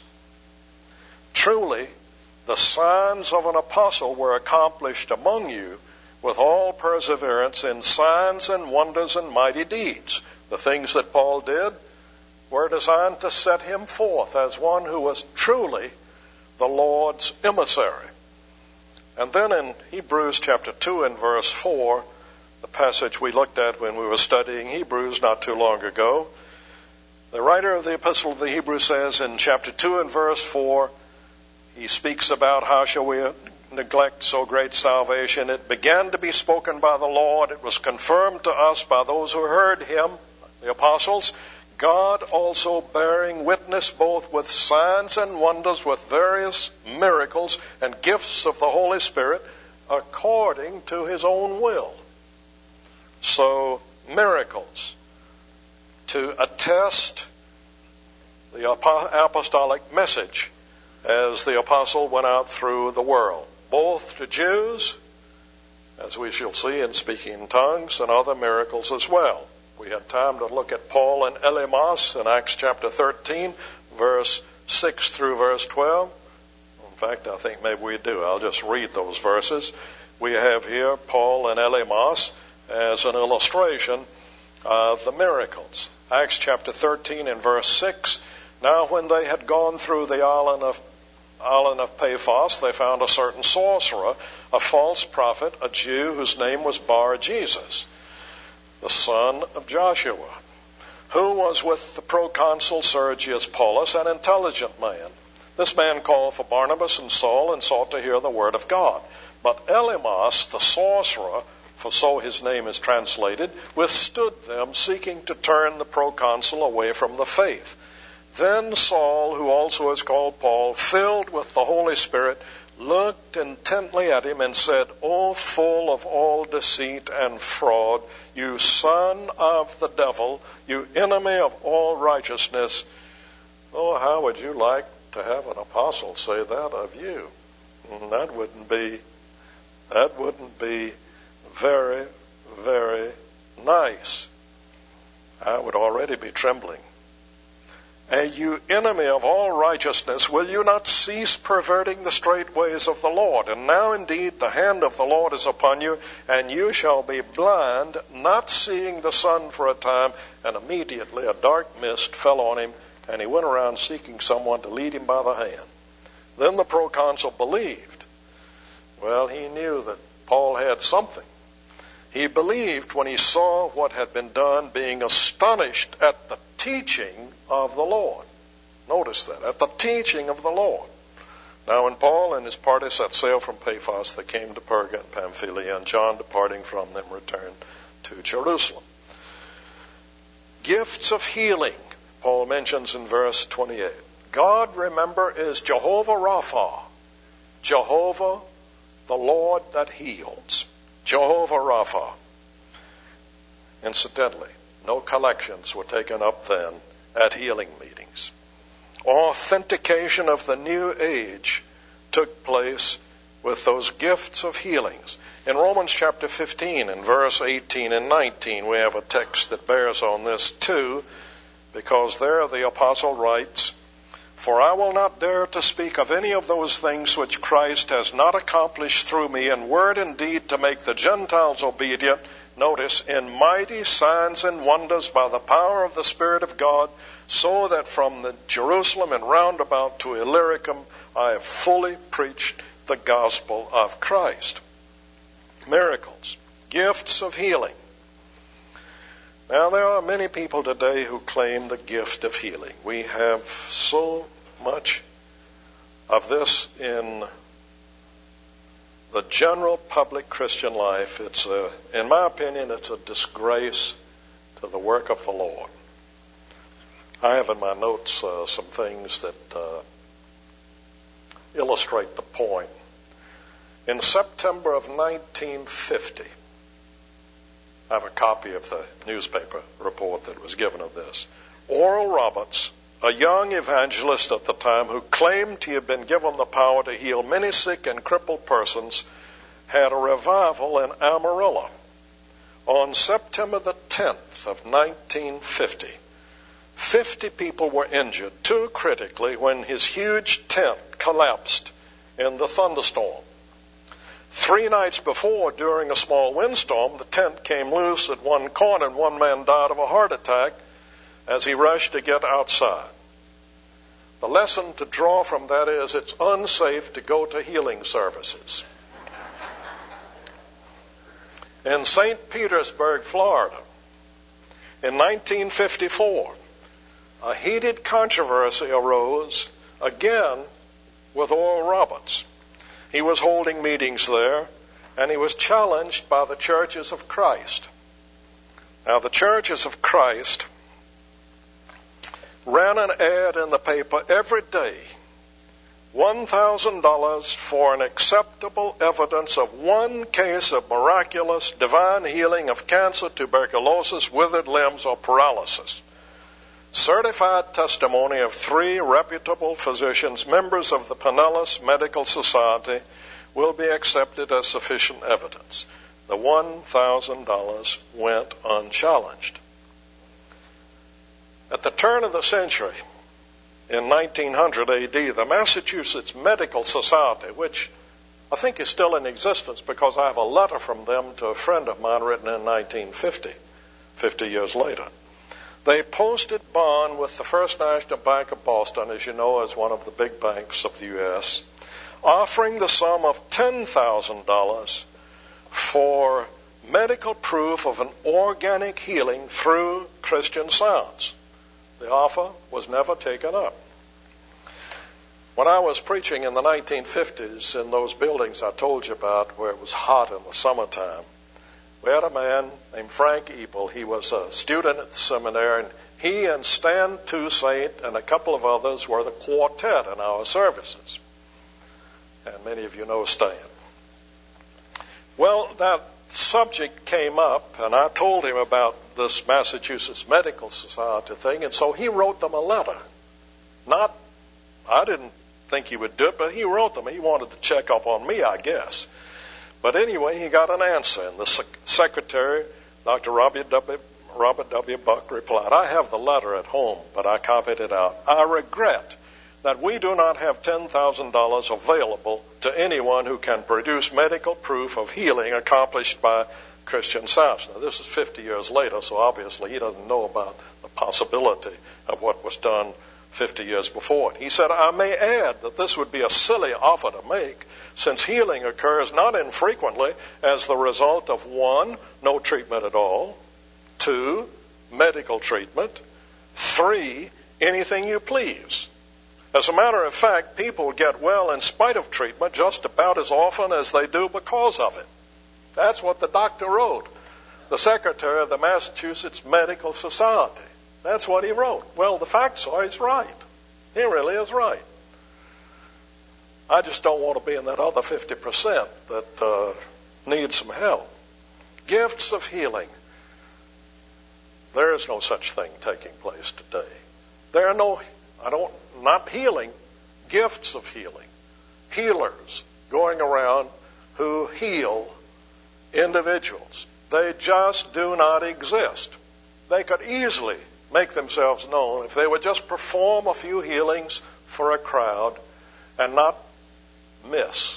"Truly, the signs of an apostle were accomplished among you with all perseverance in signs and wonders and mighty deeds." The things that Paul did were designed to set him forth as one who was truly the Lord's emissary. And then in Hebrews chapter two and verse four, the passage we looked at when we were studying Hebrews not too long ago, the writer of the Epistle of the Hebrews says in chapter two and verse four, he speaks about how shall we neglect so great salvation. It began to be spoken by the Lord. It was confirmed to us by those who heard him, the apostles. God also bearing witness both with signs and wonders, with various miracles and gifts of the Holy Spirit, according to his own will. So, miracles to attest the apostolic message as the apostle went out through the world, both to Jews, as we shall see in speaking in tongues, and other miracles as well. We had time to look at Paul and Elymas in Acts chapter thirteen, verse six through verse twelve. In fact, I think maybe we do. I'll just read those verses. We have here Paul and Elymas as an illustration of the miracles. Acts chapter thirteen and verse six. "Now when they had gone through the island of island of Paphos, they found a certain sorcerer, a false prophet, a Jew whose name was Bar-Jesus, the son of Joshua, who was with the proconsul Sergius Paulus, an intelligent man. This man called for Barnabas and Saul and sought to hear the word of God. But Elymas, the sorcerer, for so his name is translated, withstood them, seeking to turn the proconsul away from the faith. Then Saul, who also is called Paul, filled with the Holy Spirit, looked intently at him and said, O full of all deceit and fraud, you son of the devil, you enemy of all righteousness." Oh, how would you like to have an apostle say that of you? That wouldn't be, that wouldn't be very, very nice. I would already be trembling. "And you enemy of all righteousness, will you not cease perverting the straight ways of the Lord? And now indeed the hand of the Lord is upon you, and you shall be blind, not seeing the sun for a time." And immediately a dark mist fell on him, and he went around seeking someone to lead him by the hand. Then the proconsul believed. Well, he knew that Paul had something. He believed when he saw what had been done, being astonished at the teaching of the Lord. Notice that, at the teaching of the Lord. Now when Paul and his party set sail from Paphos, they came to Perga and Pamphylia, and John, departing from them, returned to Jerusalem. Gifts of healing, Paul mentions in verse twenty-eight. God, remember, is Jehovah Rapha, Jehovah, the Lord that heals. Jehovah Rapha. Incidentally, no collections were taken up then at healing meetings. Authentication of the new age took place with those gifts of healings. In Romans chapter fifteen and verse eighteen and nineteen, we have a text that bears on this too, because there the apostle writes, "For I will not dare to speak of any of those things which Christ has not accomplished through me in word and deed to make the Gentiles obedient," notice, "in mighty signs and wonders by the power of the Spirit of God, so that from the Jerusalem and round about to Illyricum I have fully preached the gospel of Christ." Miracles, gifts of healing. Now, there are many people today who claim the gift of healing. We have so much of this in the general public Christian life. It's a, in my opinion, it's a disgrace to the work of the Lord. I have in my notes uh, some things that uh, illustrate the point. In September of nineteen fifty, I have a copy of the newspaper report that was given of this. Oral Roberts, a young evangelist at the time who claimed he had been given the power to heal many sick and crippled persons, had a revival in Amarillo on September the tenth of nineteen fifty. Fifty people were injured, too critically, when his huge tent collapsed in the thunderstorm. Three nights before, during a small windstorm, the tent came loose at one corner and one man died of a heart attack as he rushed to get outside. The lesson to draw from that is it's unsafe to go to healing services. In Saint Petersburg, Florida, in nineteen fifty-four, a heated controversy arose again with Oral Roberts. He was holding meetings there, and he was challenged by the Churches of Christ. Now, the Churches of Christ ran an ad in the paper every day, one thousand dollars for an acceptable evidence of one case of miraculous divine healing of cancer, tuberculosis, withered limbs, or paralysis. Certified testimony of three reputable physicians, members of the Pinellas Medical Society, will be accepted as sufficient evidence. The one thousand dollars went unchallenged. At the turn of the century, in nineteen hundred A D, the Massachusetts Medical Society, which I think is still in existence because I have a letter from them to a friend of mine written in nineteen fifty, fifty years later, they posted bond with the First National Bank of Boston, as you know, as one of the big banks of the U S, offering the sum of ten thousand dollars for medical proof of an organic healing through Christian Science. The offer was never taken up. When I was preaching in the nineteen fifties in those buildings I told you about where it was hot in the summertime, we had a man named Frank Ebel. He was a student at the seminary, and he and Stan Toussaint and a couple of others were the quartet in our services. And many of you know Stan. Well, that subject came up, and I told him about this Massachusetts Medical Society thing, and so he wrote them a letter. Not, I didn't think he would do it, but he wrote them. He wanted to check up on me, I guess. But anyway, he got an answer, and the sec- secretary, Doctor Robert W. Robert W. Buck, replied, "I have the letter at home, but I copied it out. I regret that we do not have ten thousand dollars available to anyone who can produce medical proof of healing accomplished by Christian Science." Now, this is fifty years later, so obviously he doesn't know about the possibility of what was done fifty years before. He said, "I may add that this would be a silly offer to make, since healing occurs not infrequently as the result of one, no treatment at all, two, medical treatment, three, anything you please. As a matter of fact, people get well in spite of treatment just about as often as they do because of it." That's what the doctor wrote, the secretary of the Massachusetts Medical Society. That's what he wrote. Well, the facts are he's right. He really is right. I just don't want to be in that other fifty percent that uh, needs some help. Gifts of healing. There is no such thing taking place today. There are no, I don't, not healing, gifts of healing. Healers going around who heal individuals. They just do not exist. They could easily make themselves known if they would just perform a few healings for a crowd and not miss.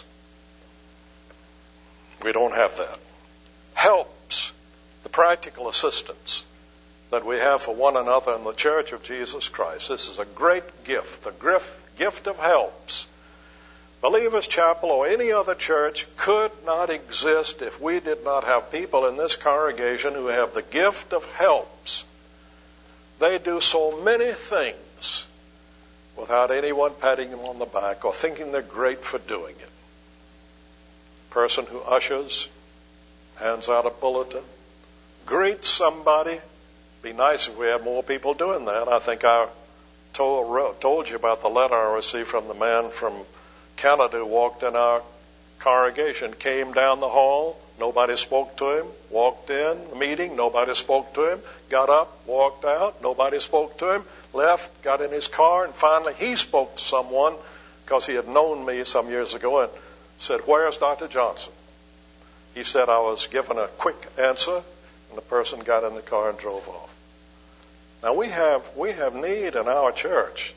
We don't have that. Helps, the practical assistance that we have for one another in the Church of Jesus Christ. This is a great gift, the gift of helps. Believers Chapel or any other church could not exist if we did not have people in this congregation who have the gift of helps. They do so many things without anyone patting them on the back or thinking they're great for doing it. Person who ushers, hands out a bulletin, greets somebody. Be nice if we had more people doing that. I think I told, told you about the letter I received from the man from Canada who walked in our congregation, came down the hall, Nobody spoke to him. Walked in the meeting. Nobody spoke to him. Got up, walked out. Nobody spoke to him. Left, got in his car, and finally he spoke to someone because he had known me some years ago and said, "Where's Doctor Johnson?" He said, "I was given a quick answer," and the person got in the car and drove off. Now we have we have need in our church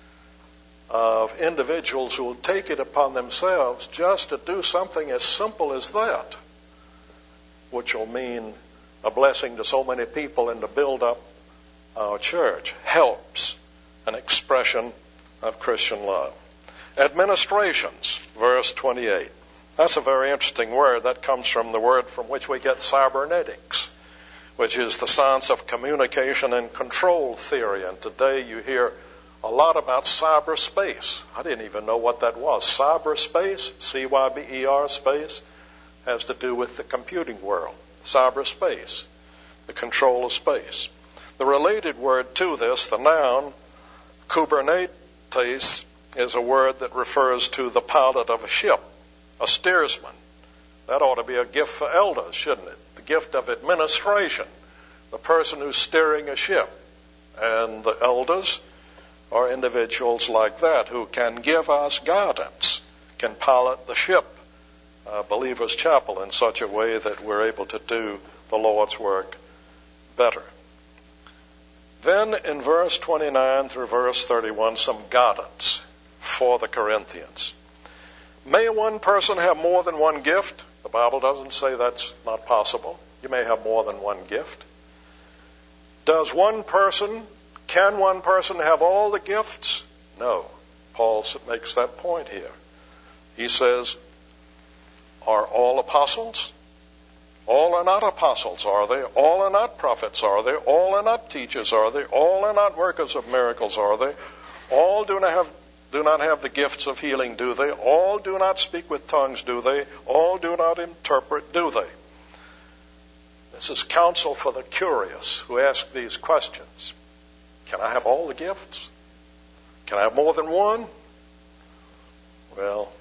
of individuals who will take it upon themselves just to do something as simple as that, which will mean a blessing to so many people and to build up our church. Helps an expression of Christian love. Administrations, verse twenty-eight. That's a very interesting word. That comes from the word from which we get cybernetics, which is the science of communication and control theory. And today you hear a lot about cyberspace. I didn't even know what that was. Cyberspace, C Y B E R space, has to do with the computing world. Cyberspace, the control of space. The related word to this, the noun, Kubernetes, is a word that refers to the pilot of a ship, a steersman. That ought to be a gift for elders, shouldn't it? The gift of administration, the person who's steering a ship. And the elders are individuals like that who can give us guidance, can pilot the ship, uh, Believer's Chapel, in such a way that we're able to do the Lord's work better. Then in verse twenty-nine through verse thirty-one, some guidance for the Corinthians. May one person have more than one gift? The Bible doesn't say that's not possible. You may have more than one gift. Does one person, can one person have all the gifts? No. Paul makes that point here. He says, are all apostles? All are not apostles, are they? All are not prophets, are they? All are not teachers, are they? All are not workers of miracles, are they? All do not have do not have the gifts of healing, do they? All do not speak with tongues, do they? All do not interpret, do they? This is counsel for the curious who ask these questions. Can I have all the gifts? Can I have more than one? Well,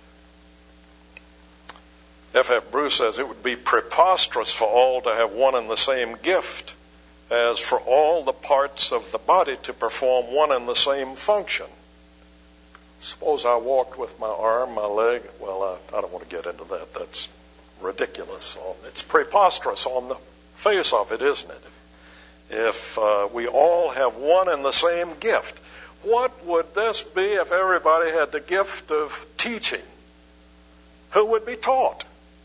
F F Bruce says it would be preposterous for all to have one and the same gift as for all the parts of the body to perform one and the same function. Suppose I walked with my arm, my leg. Well, I, I don't want to get into that. That's ridiculous. It's preposterous on the face of it, isn't it? If uh, we all have one and the same gift. What would this be if everybody had the gift of teaching? Who would be taught?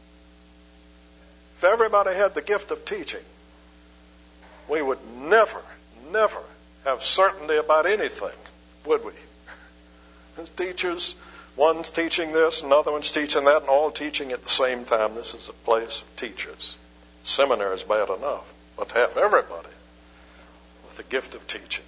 If everybody had the gift of teaching, we would never, never have certainty about anything, would we? As teachers, one's teaching this, another one's teaching that, and all teaching at the same time. This is a place of teachers. Seminary is bad enough, but to have everybody with the gift of teaching.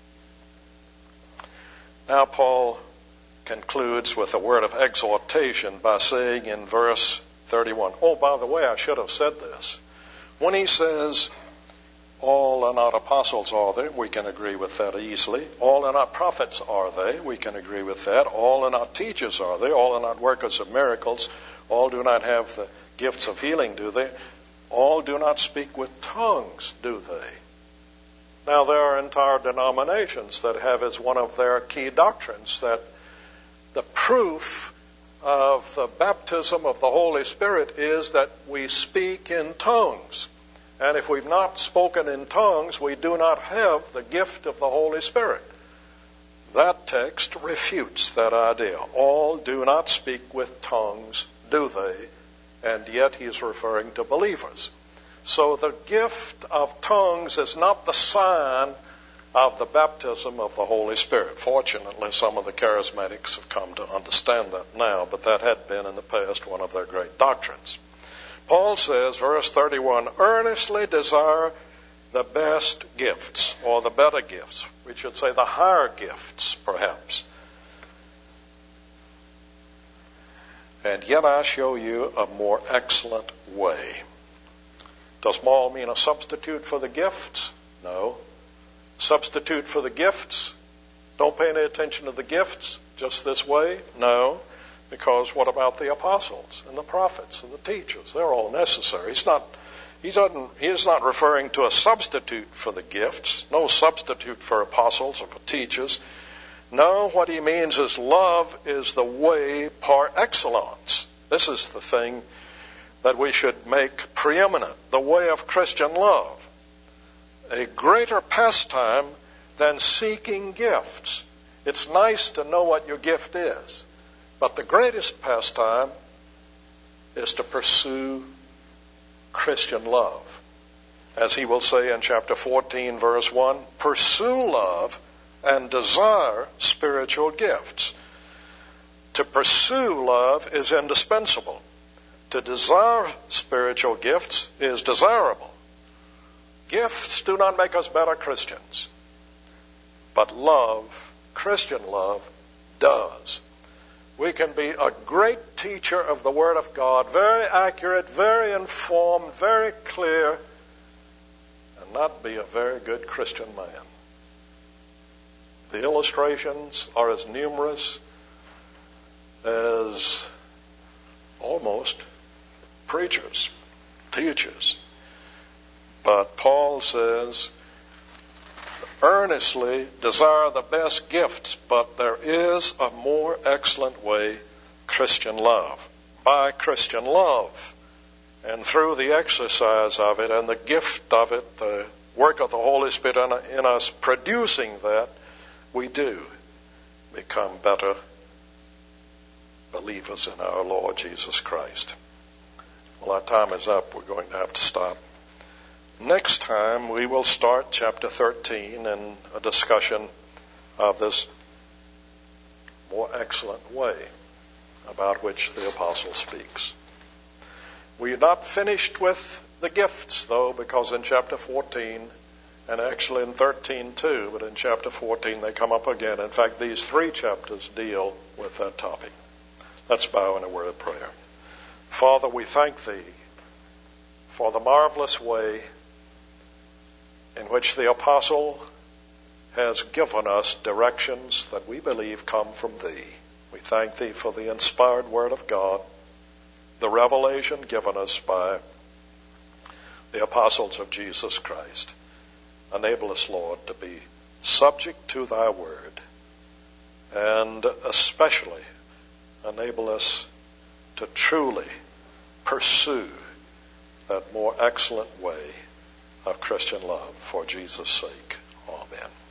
Now Paul concludes with a word of exhortation by saying in verse thirty-one, oh, by the way, I should have said this. When he says, all are not apostles, are they? We can agree with that easily. All are not prophets, are they? We can agree with that. All are not teachers, are they? All are not workers of miracles. All do not have the gifts of healing, do they? All do not speak with tongues, do they? Now, there are entire denominations that have as one of their key doctrines that the proof of the baptism of the Holy Spirit is that we speak in tongues. And if we've not spoken in tongues, we do not have the gift of the Holy Spirit. That text refutes that idea. All do not speak with tongues, do they? And yet he's referring to believers. So the gift of tongues is not the sign of the baptism of the Holy Spirit. Fortunately, some of the charismatics have come to understand that now, but that had been in the past one of their great doctrines. Paul says, verse thirty-one, earnestly desire the best gifts, or the better gifts. We should say the higher gifts, perhaps. And yet I show you a more excellent way. Does small mean a substitute for the gifts? No. Substitute for the gifts? Don't pay any attention to the gifts just this way? No. Because what about the apostles and the prophets and the teachers? They're all necessary. He's not, he doesn't, he is not referring to a substitute for the gifts. No substitute for apostles or for teachers. No, what he means is love is the way par excellence. This is the thing that we should make preeminent, the way of Christian love. A greater pastime than seeking gifts. It's nice to know what your gift is, but the greatest pastime is to pursue Christian love. As he will say in chapter fourteen, verse one, pursue love and desire spiritual gifts. To pursue love is indispensable. To desire spiritual gifts is desirable. Gifts do not make us better Christians, but love, Christian love, does. We can be a great teacher of the Word of God, very accurate, very informed, very clear, and not be a very good Christian man. The illustrations are as numerous as almost preachers, teachers. But Paul says, earnestly desire the best gifts, but there is a more excellent way, Christian love. By Christian love, and through the exercise of it and the gift of it, the work of the Holy Spirit in us producing that, we do become better believers in our Lord Jesus Christ. Well, our time is up. We're going to have to stop. Next time, we will start chapter thirteen and a discussion of this more excellent way about which the apostle speaks. We are not finished with the gifts, though, because in chapter fourteen, and actually in thirteen too, but in chapter fourteen they come up again. In fact, these three chapters deal with that topic. Let's bow in a word of prayer. Father, we thank Thee for the marvelous way in which the apostle has given us directions that we believe come from Thee. We thank Thee for the inspired Word of God, the revelation given us by the apostles of Jesus Christ. Enable us, Lord, to be subject to Thy Word, and especially enable us to truly pursue that more excellent way of Christian love for Jesus' sake. Amen.